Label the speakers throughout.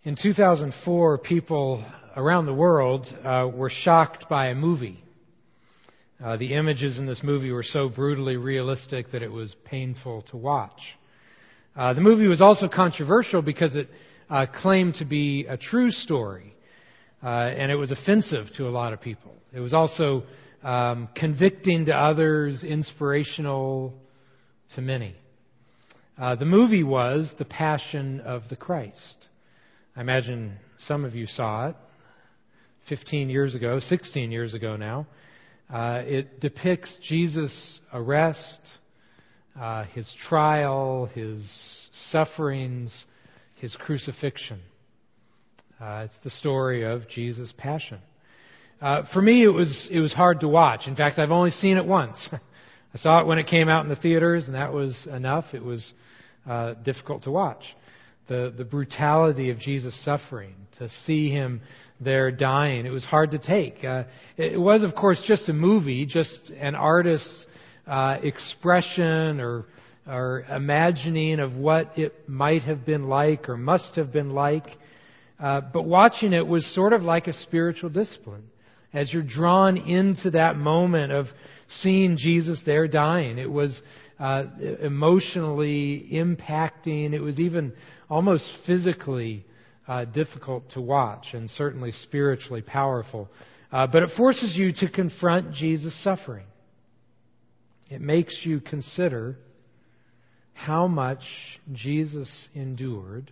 Speaker 1: In 2004, people around the world were shocked by a movie. The images in this movie were so brutally realistic that it was painful to watch. The movie was also controversial because it claimed to be a true story, and it was offensive to a lot of people. It was also convicting to others, inspirational to many. The movie was The Passion of the Christ. I imagine some of you saw it 16 years ago now. It depicts Jesus' arrest, His trial, His sufferings, His crucifixion. It's the story of Jesus' passion. For me, it was hard to watch. In fact, I've only seen it once. I saw it when it came out in the theaters, and that was enough. It was difficult to watch. The brutality of Jesus' suffering, to see Him there dying, it was hard to take. It was, of course, just a movie, just an artist's expression or imagining of what it might have been like or must have been like. But watching it was sort of like a spiritual discipline. As you're drawn into that moment of seeing Jesus there dying, it was emotionally impacting. It was even almost physically difficult to watch, and certainly spiritually powerful. But it forces you to confront Jesus' suffering. It makes you consider how much Jesus endured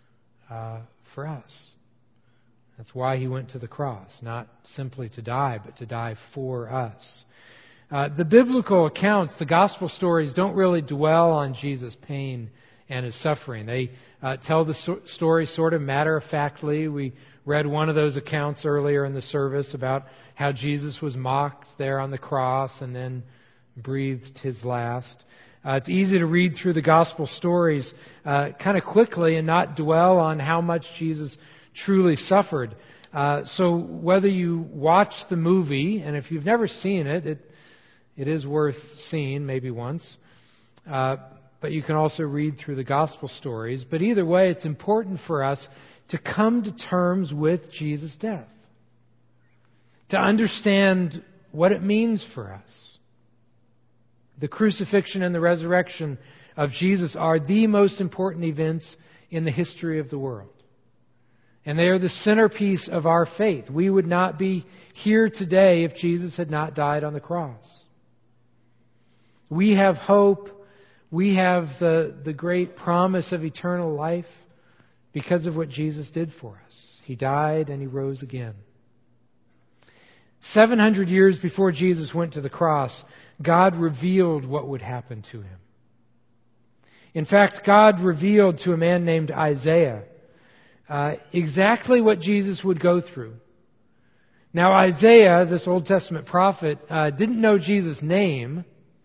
Speaker 1: for us. That's why He went to the cross, not simply to die, but to die for us. The biblical accounts, the gospel stories, don't really dwell on Jesus' pain and His suffering. They tell the story sort of matter-of-factly. We read one of those accounts earlier in the service about how Jesus was mocked there on the cross and then breathed His last. It's easy to read through the gospel stories kind of quickly and not dwell on how much Jesus truly suffered. So whether you watch the movie, and if you've never seen it, it is worth seeing maybe once. But you can also read through the gospel stories. But either way, it's important for us to come to terms with Jesus' death, to understand what it means for us. The crucifixion and the resurrection of Jesus are the most important events in the history of the world. And they are the centerpiece of our faith. We would not be here today if Jesus had not died on the cross. We have hope. We have the great promise of eternal life because of what Jesus did for us. He died and He rose again. 700 years before Jesus went to the cross, God revealed what would happen to Him. In fact, God revealed to a man named Isaiah exactly what Jesus would go through. Now, Isaiah, this Old Testament prophet, didn't know Jesus' name.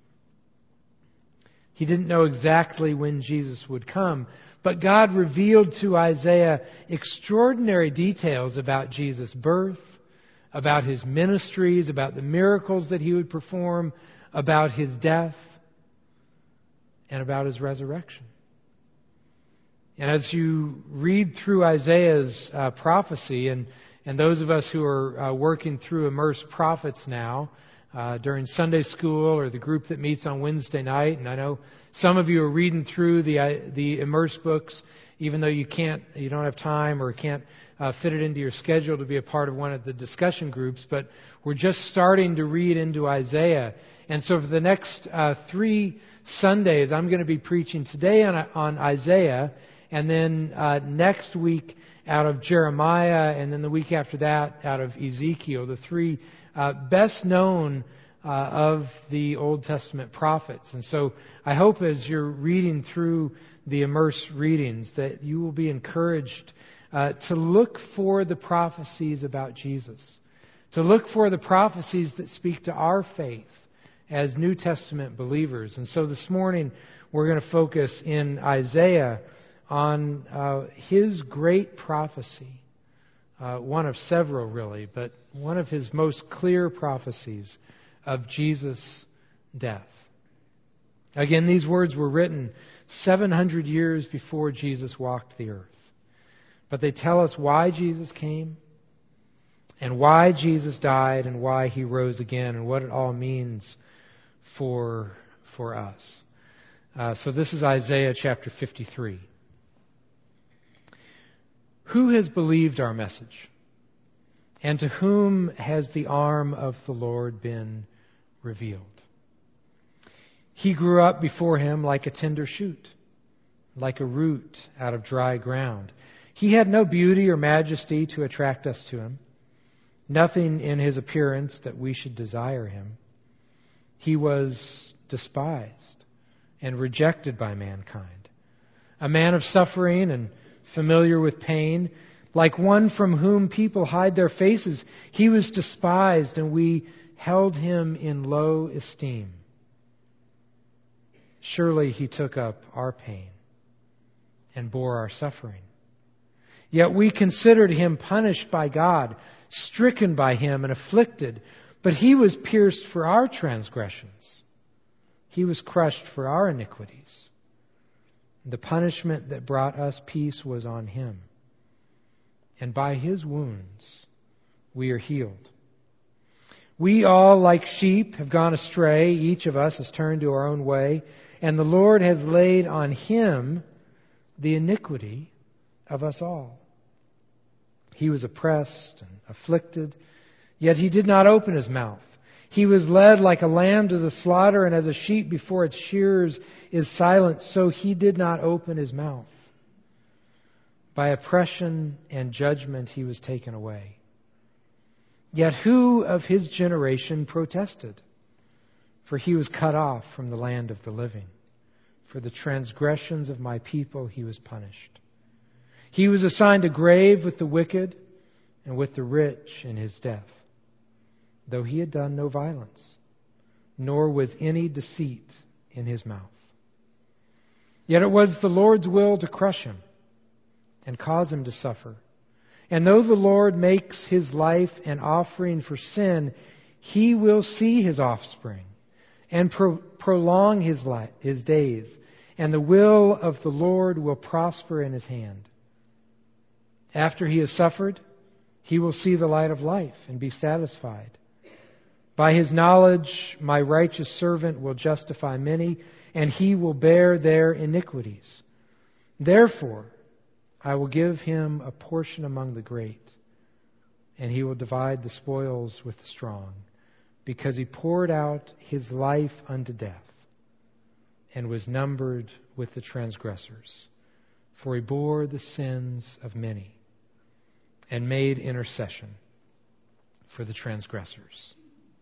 Speaker 1: He didn't know exactly when Jesus would come. But God revealed to Isaiah extraordinary details about Jesus' birth, about His ministries, about the miracles that He would perform, about His death, and about His resurrection. And as you read through Isaiah's prophecy, and those of us who are working through Immerse Prophets now, during Sunday school or the group that meets on Wednesday night, and I know some of you are reading through the Immerse books, even though you don't have time or can't fit it into your schedule to be a part of one of the discussion groups, but we're just starting to read into Isaiah. And so for the next 3 Sundays, I'm going to be preaching today on Isaiah, and then next week out of Jeremiah, and then the week after that out of Ezekiel, the 3 best known of the Old Testament prophets. And so I hope as you're reading through the Immerse readings that you will be encouraged to look for the prophecies about Jesus, to look for the prophecies that speak to our faith as New Testament believers. And so this morning we're going to focus in Isaiah on his great prophecy, one of several really, but one of his most clear prophecies of Jesus' death. Again, these words were written 700 years before Jesus walked the earth. but they tell us why Jesus came and why Jesus died and why He rose again and what it all means for us. So this is Isaiah chapter 53. Who has believed our message? And to whom has the arm of the Lord been revealed? He grew up before Him like a tender shoot, like a root out of dry ground. He had no beauty or majesty to attract us to Him, nothing in His appearance that we should desire Him. He was despised and rejected by mankind, a man of suffering and familiar with pain, like one from whom people hide their faces. He was despised, and we held Him in low esteem. Surely He took up our pain and bore our suffering. Yet we considered Him punished by God, stricken by Him and afflicted. But He was pierced for our transgressions. He was crushed for our iniquities. The punishment that brought us peace was on Him. And by His wounds we are healed. We all, like sheep, have gone astray. Each of us has turned to our own way. And the Lord has laid on Him the iniquity of us all. He was oppressed and afflicted, yet He did not open His mouth. He was led like a lamb to the slaughter, and as a sheep before its shearers is silent, so He did not open His mouth. By oppression and judgment He was taken away. Yet who of His generation protested? For He was cut off from the land of the living. For the transgressions of my people He was punished. He was assigned a grave with the wicked and with the rich in His death, though He had done no violence, nor was any deceit in His mouth. Yet it was the Lord's will to crush Him and cause Him to suffer. And though the Lord makes His life an offering for sin, He will see His offspring and prolong His days, and the will of the Lord will prosper in His hand. After He has suffered, He will see the light of life and be satisfied. By His knowledge, my righteous servant will justify many, and He will bear their iniquities. Therefore, I will give him a portion among the great, and He will divide the spoils with the strong, because He poured out His life unto death, and was numbered with the transgressors. For He bore the sins of many, and made intercession for the transgressors.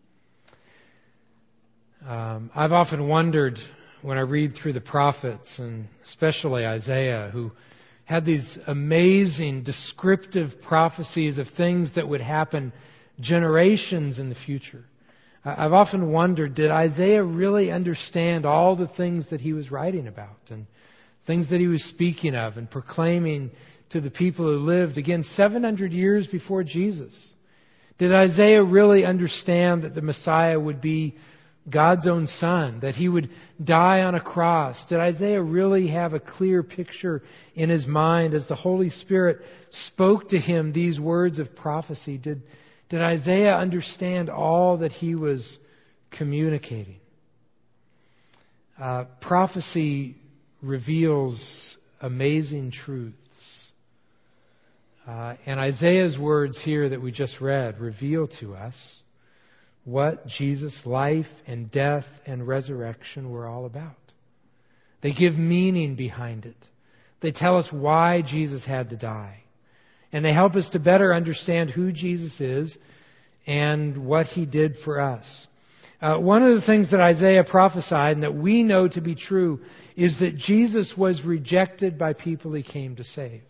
Speaker 1: I've often wondered when I read through the prophets, and especially Isaiah, who had these amazing descriptive prophecies of things that would happen generations in the future. I've often wondered, did Isaiah really understand all the things that he was writing about and things that he was speaking of and proclaiming to the people who lived, again, 700 years before Jesus? Did Isaiah really understand that the Messiah would be God's own Son, that He would die on a cross? Did Isaiah really have a clear picture in his mind as the Holy Spirit spoke to him these words of prophecy? Did Isaiah understand all that he was communicating? Prophecy reveals amazing truths. And Isaiah's words here that we just read reveal to us what Jesus' life and death and resurrection were all about. They give meaning behind it. They tell us why Jesus had to die. And they help us to better understand who Jesus is and what He did for us. One of the things that Isaiah prophesied and that we know to be true is that Jesus was rejected by people He came to save.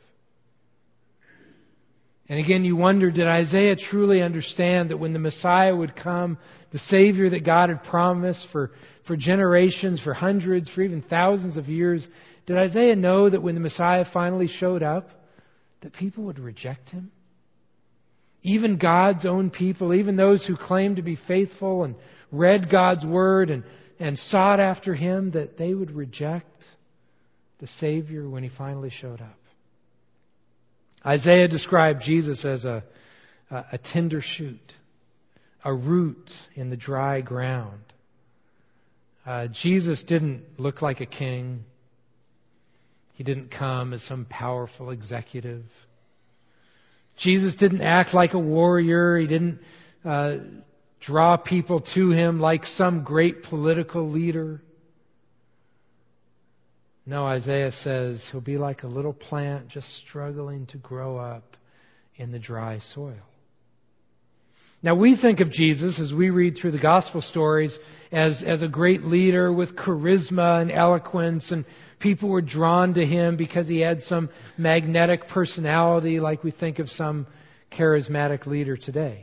Speaker 1: And again, you wonder, did Isaiah truly understand that when the Messiah would come, the Savior that God had promised for generations, for hundreds, for even thousands of years, did Isaiah know that when the Messiah finally showed up, that people would reject Him? Even God's own people, even those who claimed to be faithful and read God's Word and sought after Him, that they would reject the Savior when He finally showed up. Isaiah described Jesus as a tender shoot, a root in the dry ground. Jesus didn't look like a king. He didn't come as some powerful executive. Jesus didn't act like a warrior. He didn't draw people to Him like some great political leader. No, Isaiah says He'll be like a little plant just struggling to grow up in the dry soil. Now we think of Jesus, as we read through the gospel stories, as a great leader with charisma and eloquence, and people were drawn to Him because He had some magnetic personality, like we think of some charismatic leader today.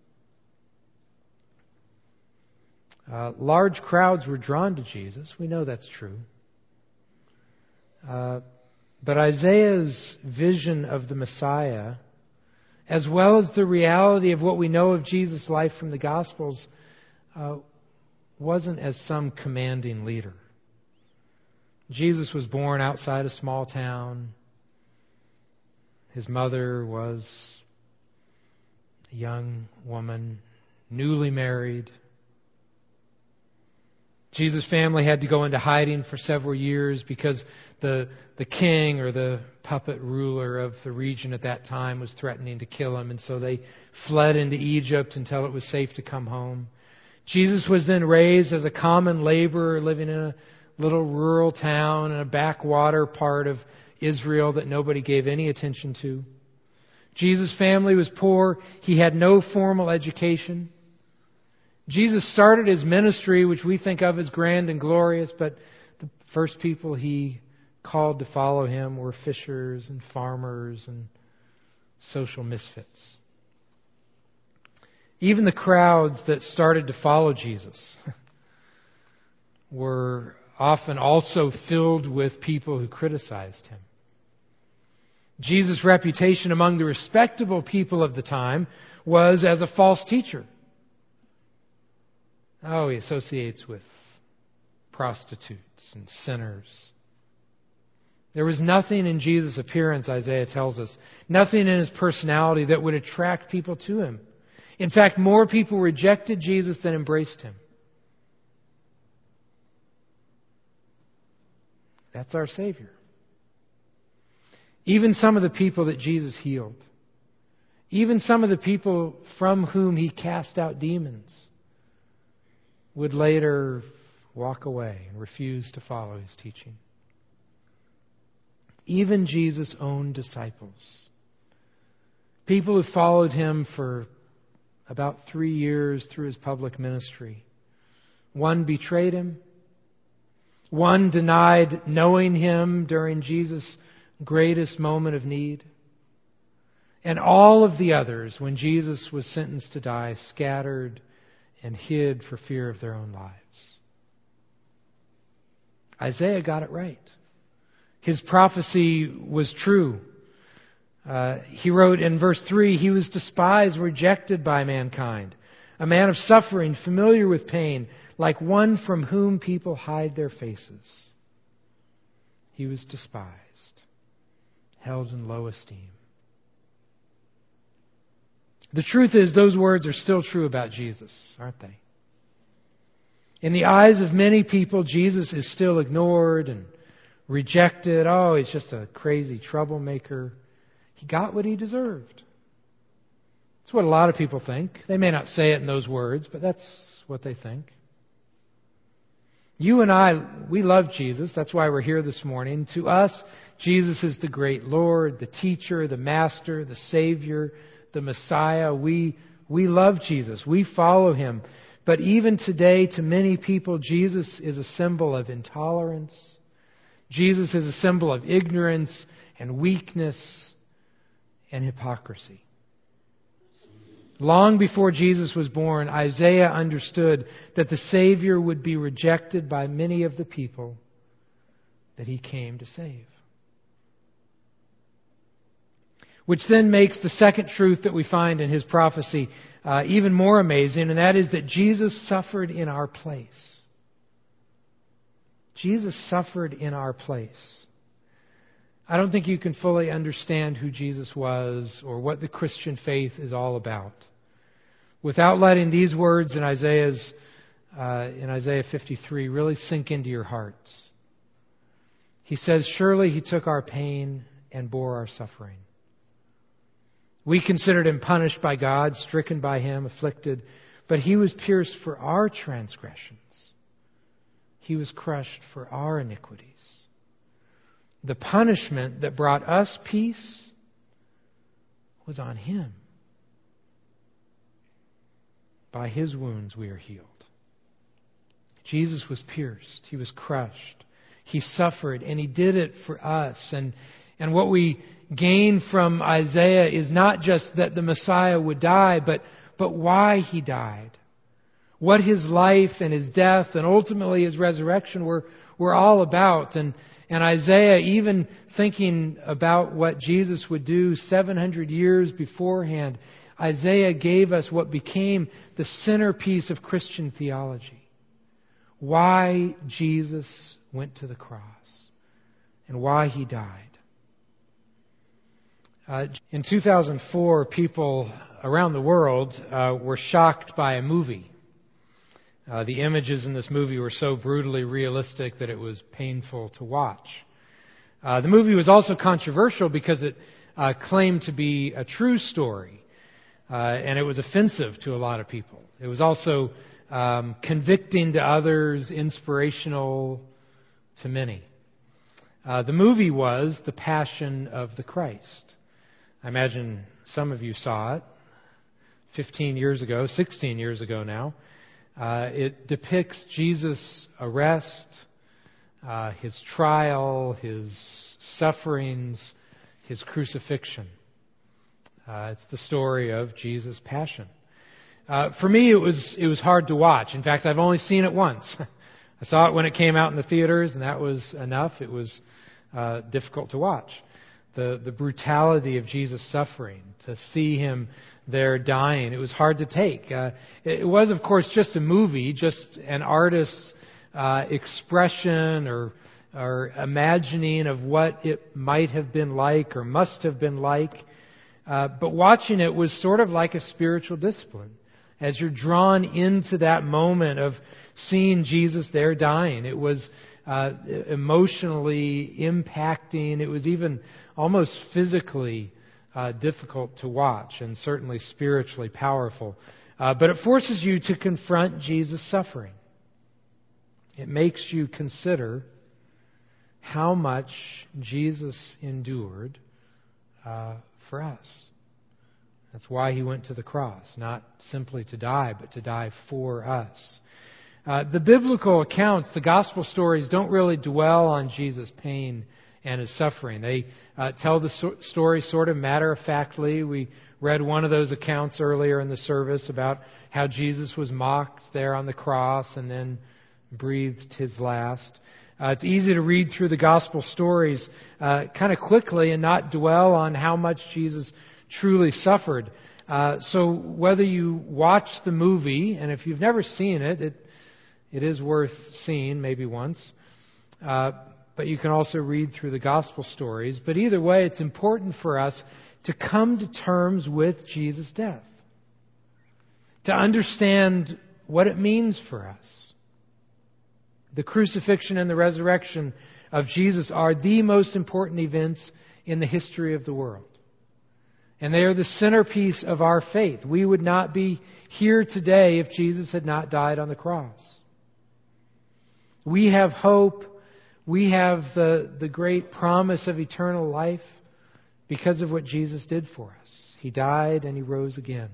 Speaker 1: Large crowds were drawn to Jesus. We know that's true. But Isaiah's vision of the Messiah, as well as the reality of what we know of Jesus' life from the Gospels, wasn't as some commanding leader. Jesus was born outside a small town. His mother was a young woman, newly married. Jesus' family had to go into hiding for several years because the king or the puppet ruler of the region at that time was threatening to kill him. And so they fled into Egypt until it was safe to come home. Jesus was then raised as a common laborer living in a little rural town in a backwater part of Israel that nobody gave any attention to. Jesus' family was poor. He had no formal education. Jesus started His ministry, which we think of as grand and glorious, but the first people He called to follow Him were fishers and farmers and social misfits. Even the crowds that started to follow Jesus were often also filled with people who criticized Him. Jesus' reputation among the respectable people of the time was as a false teacher. Oh, He associates with prostitutes and sinners. There was nothing in Jesus' appearance, Isaiah tells us, nothing in His personality that would attract people to Him. In fact, more people rejected Jesus than embraced Him. That's our Savior. Even some of the people that Jesus healed, even some of the people from whom He cast out demons, would later walk away and refuse to follow His teaching. Even Jesus' own disciples, people who followed Him for about 3 years through His public ministry, one betrayed Him, one denied knowing Him during Jesus' greatest moment of need, and all of the others, when Jesus was sentenced to die, scattered and hid for fear of their own lives. Isaiah got it right. His prophecy was true. He wrote in verse 3, He was despised, rejected by mankind, a man of suffering, familiar with pain, like one from whom people hide their faces. He was despised, held in low esteem. The truth is, those words are still true about Jesus, aren't they? In the eyes of many people, Jesus is still ignored and rejected. Oh, He's just a crazy troublemaker. He got what He deserved. That's what a lot of people think. They may not say it in those words, but that's what they think. You and I, we love Jesus. That's why we're here this morning. To us, Jesus is the great Lord, the teacher, the master, the Savior, the Messiah. We love Jesus. We follow Him. But even today, to many people, Jesus is a symbol of intolerance. Jesus is a symbol of ignorance and weakness and hypocrisy. Long before Jesus was born, Isaiah understood that the Savior would be rejected by many of the people that He came to save. Which then makes the second truth that we find in His prophecy even more amazing, and that is that Jesus suffered in our place. Jesus suffered in our place. I don't think you can fully understand who Jesus was or what the Christian faith is all about without letting these words in Isaiah 53 really sink into your hearts. He says, "Surely He took our pain and bore our suffering. We considered Him punished by God, stricken by Him, afflicted, but He was pierced for our transgressions. He was crushed for our iniquities. The punishment that brought us peace was on Him. By His wounds we are healed." Jesus was pierced. He was crushed. He suffered, and He did it for us. And what we gain from Isaiah is not just that the Messiah would die, but why He died. What His life and His death and ultimately His resurrection were all about. And Isaiah, even thinking about what Jesus would do 700 years beforehand, Isaiah gave us what became the centerpiece of Christian theology. Why Jesus went to the cross and why He died. In 2004, people around the world were shocked by a movie. The images in this movie were so brutally realistic that it was painful to watch. The movie was also controversial because it claimed to be a true story, and it was offensive to a lot of people. It was also convicting to others, inspirational to many. The movie was The Passion of the Christ. I imagine some of you saw it 16 years ago now. It depicts Jesus' arrest, His trial, His sufferings, His crucifixion. It's the story of Jesus' passion. For me, it was hard to watch. In fact, I've only seen it once. I saw it when it came out in the theaters, and that was enough. It was difficult to watch. The brutality of Jesus' suffering, to see Him there dying, it was hard to take. It was, of course, just a movie, just an artist's expression or imagining of what it might have been like or must have been like. But watching it was sort of like a spiritual discipline. As you're drawn into that moment of seeing Jesus there dying, it was emotionally impacting. It was even almost physically difficult to watch, and certainly spiritually powerful. But it forces you to confront Jesus' suffering. It makes you consider how much Jesus endured for us. That's why He went to the cross, not simply to die, but to die for us. The biblical accounts, the gospel stories, don't really dwell on Jesus' pain and His suffering. They tell the story sort of matter-of-factly. We read one of those accounts earlier in the service about how Jesus was mocked there on the cross and then breathed His last. It's easy to read through the gospel stories kind of quickly and not dwell on how much Jesus truly suffered. So whether you watch the movie, and if you've never seen it, it is worth seeing maybe once. But you can also read through the gospel stories. But either way, it's important for us to come to terms with Jesus' death, to understand what it means for us. The crucifixion and the resurrection of Jesus are the most important events in the history of the world. And they are the centerpiece of our faith. We would not be here today if Jesus had not died on the cross. We have hope. We have the great promise of eternal life because of what Jesus did for us. He died and He rose again.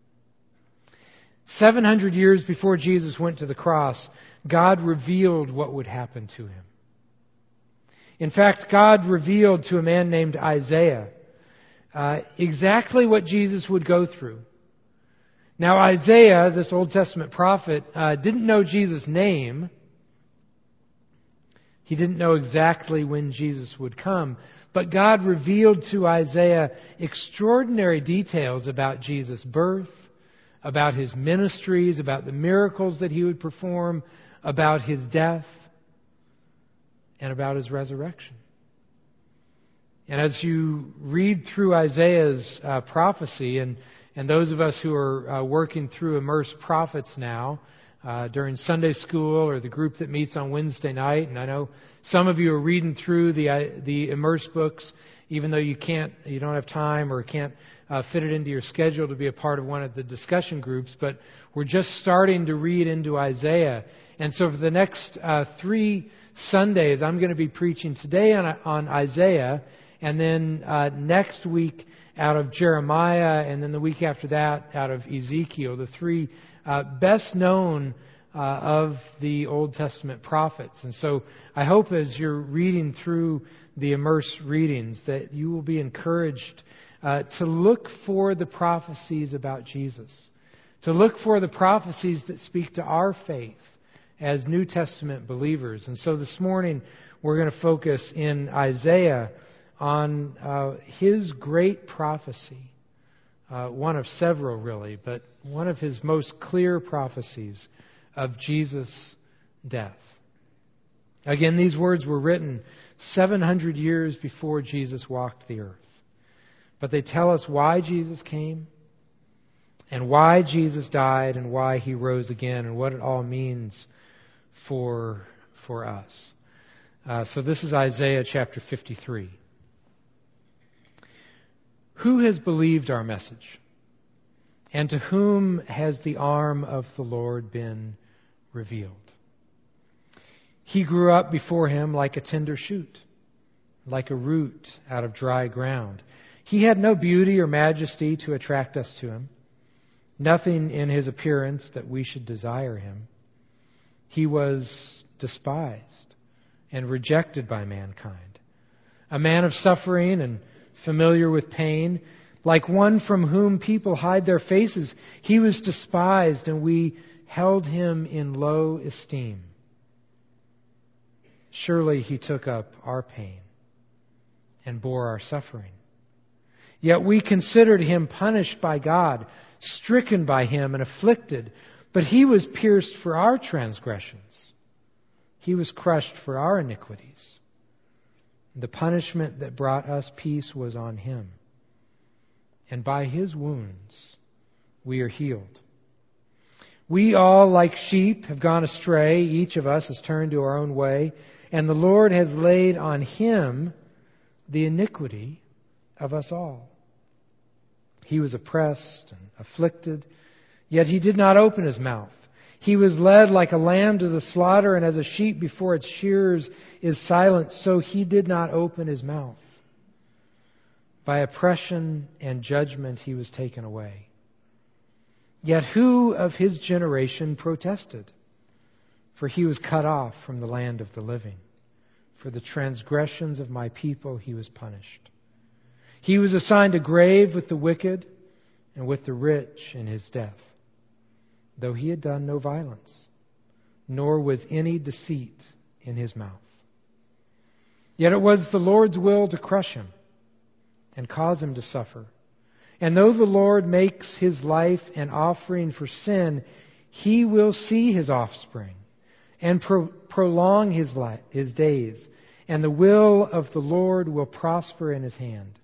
Speaker 1: 700 years before Jesus went to the cross, God revealed what would happen to Him. In fact, God revealed to a man named Isaiah exactly what Jesus would go through. Now, Isaiah, this Old Testament prophet, didn't know Jesus' name. He didn't know exactly when Jesus would come. But God revealed to Isaiah extraordinary details about Jesus' birth, about His ministries, about the miracles that He would perform, about His death, and about His resurrection. And as you read through Isaiah's prophecy, and those of us who are working through Immerse Prophets now, during Sunday school or the group that meets on Wednesday night, and I know some of you are reading through the Immerse books, even though you don't have time or can't fit it into your schedule to be a part of one of the discussion groups, but we're just starting to read into Isaiah. And so for the next 3 Sundays, I'm going to be preaching today on Isaiah, and then next week out of Jeremiah, and then the week after that out of Ezekiel, the 3 best known of the Old Testament prophets. And so I hope as you're reading through the Immerse readings that you will be encouraged to look for the prophecies about Jesus, to look for the prophecies that speak to our faith as New Testament believers. And so this morning we're going to focus in Isaiah on his great prophecy, one of several really, but one of his most clear prophecies of Jesus' death. Again, these words were written 700 years before Jesus walked the earth. But they tell us why Jesus came, and why Jesus died, and why He rose again, and what it all means for us. So this is Isaiah chapter 53. Who has believed our message? And to whom has the arm of the Lord been revealed? He grew up before Him like a tender shoot, like a root out of dry ground. He had no beauty or majesty to attract us to Him, nothing in His appearance that we should desire Him. He was despised and rejected by mankind, a man of suffering and familiar with pain, like one from whom people hide their faces. He was despised, and we held Him in low esteem. Surely He took up our pain and bore our suffering. Yet we considered Him punished by God, stricken by Him, and afflicted. But He was pierced for our transgressions. He was crushed for our iniquities. The punishment that brought us peace was on Him. And by His wounds we are healed. We all, like sheep, have gone astray. Each of us has turned to our own way. And the Lord has laid on Him the iniquity of us all. He was oppressed and afflicted, yet He did not open His mouth. He was led like a lamb to the slaughter, and as a sheep before its shearers is silent, so He did not open His mouth. By oppression and judgment He was taken away. Yet who of His generation protested? For He was cut off from the land of the living. For the transgressions of my people He was punished. He was assigned a grave with the wicked and with the rich in His death, though He had done no violence, nor was any deceit in His mouth. Yet it was the Lord's will to crush Him and cause Him to suffer. And though the Lord makes His life an offering for sin, He will see His offspring and prolong His days, and the will of the Lord will prosper in His hand.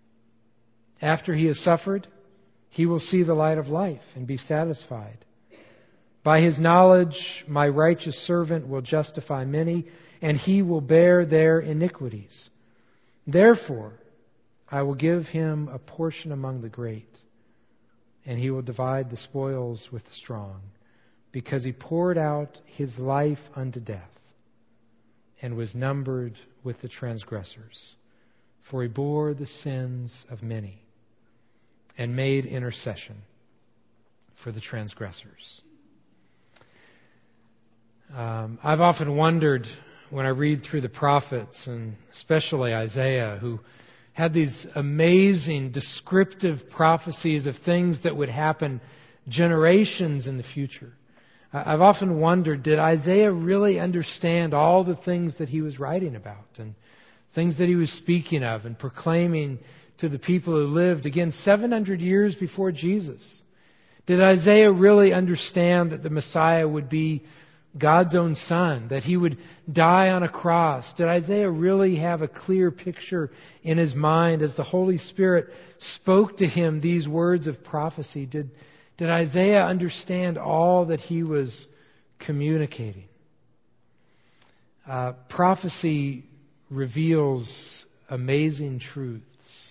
Speaker 1: After He has suffered, He will see the light of life and be satisfied. By His knowledge, my righteous servant will justify many, and He will bear their iniquities. Therefore, I will give Him a portion among the great, and He will divide the spoils with the strong, because He poured out His life unto death, and was numbered with the transgressors. For He bore the sins of many, and made intercession for the transgressors. I've often wondered when I read through the prophets, and especially Isaiah, who had these amazing descriptive prophecies of things that would happen generations in the future. I've often wondered, did Isaiah really understand all the things that he was writing about and things that he was speaking of and proclaiming to the people who lived, again, 700 years before Jesus? Did Isaiah really understand that the Messiah would be God's own Son, that He would die on a cross? Did Isaiah really have a clear picture in his mind as the Holy Spirit spoke to him these words of prophecy? Did Isaiah understand all that he was communicating? Prophecy reveals amazing truths.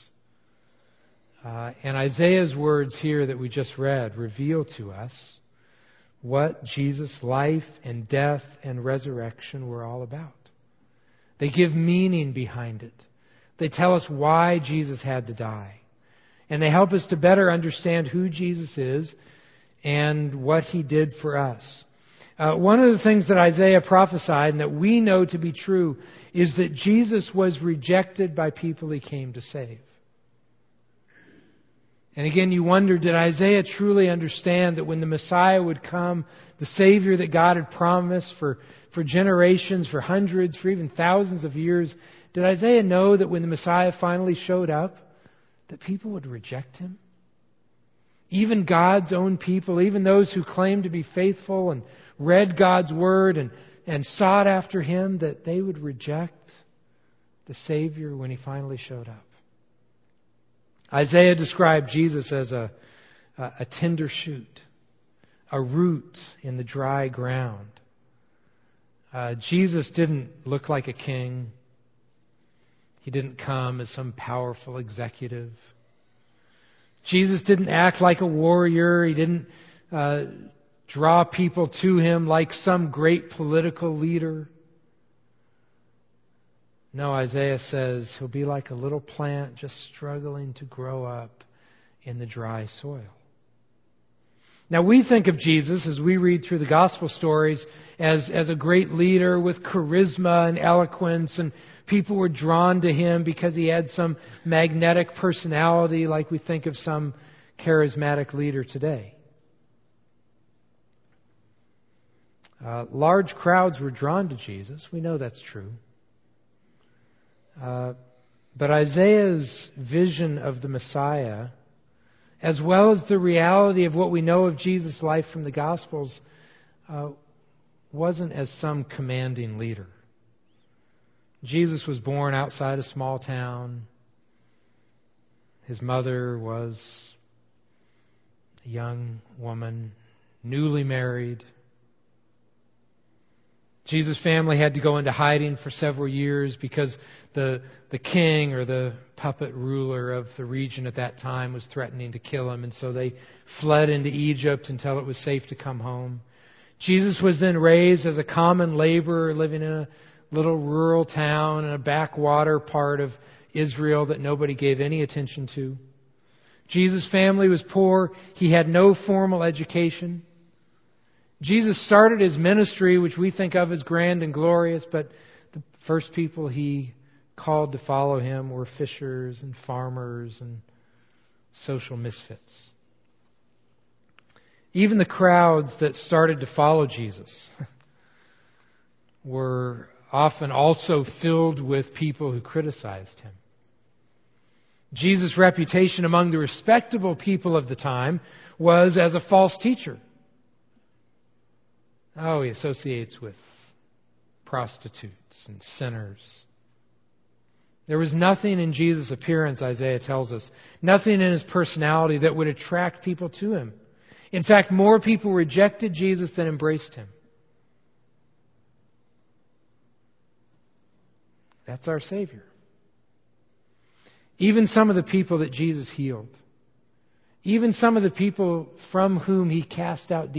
Speaker 1: And Isaiah's words here that we just read reveal to us what Jesus' life and death and resurrection were all about. They give meaning behind it. They tell us why Jesus had to die. And they help us to better understand who Jesus is and what He did for us. One of the things that Isaiah prophesied and that we know to be true is that Jesus was rejected by people He came to save. And again, you wonder, did Isaiah truly understand that when the Messiah would come, the Savior that God had promised for generations, for hundreds, for even thousands of years, did Isaiah know that when the Messiah finally showed up, that people would reject Him? Even God's own people, even those who claimed to be faithful and read God's Word and sought after Him, that they would reject the Savior when He finally showed up. Isaiah described Jesus as a tender shoot, a root in the dry ground. Jesus didn't look like a king. He didn't come as some powerful executive. Jesus didn't act like a warrior. He didn't draw people to Him like some great political leader. No, Isaiah says He'll be like a little plant just struggling to grow up in the dry soil. Now we think of Jesus, as we read through the gospel stories, as a great leader with charisma and eloquence, and people were drawn to Him because He had some magnetic personality, like we think of some charismatic leader today. Large crowds were drawn to Jesus. We know that's true. But Isaiah's vision of the Messiah, as well as the reality of what we know of Jesus' life from the Gospels, wasn't as some commanding leader. Jesus was born outside a small town. His mother was a young woman, newly married. Jesus' family had to go into hiding for several years because the king or the puppet ruler of the region at that time was threatening to kill him. And so they fled into Egypt until it was safe to come home. Jesus was then raised as a common laborer living in a little rural town in a backwater part of Israel that nobody gave any attention to. Jesus' family was poor. He had no formal education. Jesus started His ministry, which we think of as grand and glorious, but the first people He called to follow Him were fishers and farmers and social misfits. Even the crowds that started to follow Jesus were often also filled with people who criticized Him. Jesus' reputation among the respectable people of the time was as a false teacher. Oh, He associates with prostitutes and sinners. There was nothing in Jesus' appearance, Isaiah tells us, nothing in His personality that would attract people to Him. In fact, more people rejected Jesus than embraced Him. That's our Savior. Even some of the people that Jesus healed, even some of the people from whom He cast out demons,